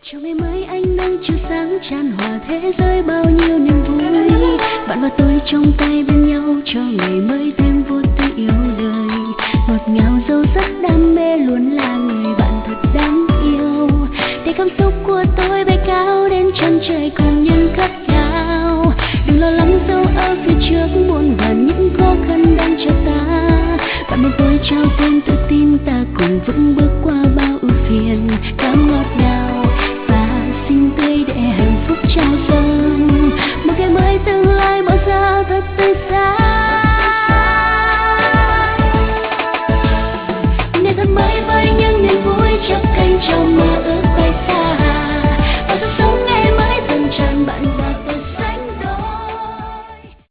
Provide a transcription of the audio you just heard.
Trong ngày mới anh nắng chiếu sáng tràn hòa thế giới bao nhiêu niềm vui. Bạn và tôi trong tay bên nhau cho ngày mới thêm vô tư yêu đời. Ngọt ngào dâu rất đam mê luôn là người bạn thật đáng yêu. Để cảm xúc của tôi bay cao đến chân trời cùng những khát khao. Đừng lo lắng dẫu ở phía trước muôn vàn những khó khăn đang chờ ta. Bạn bên tôi trao thêm tự tin ta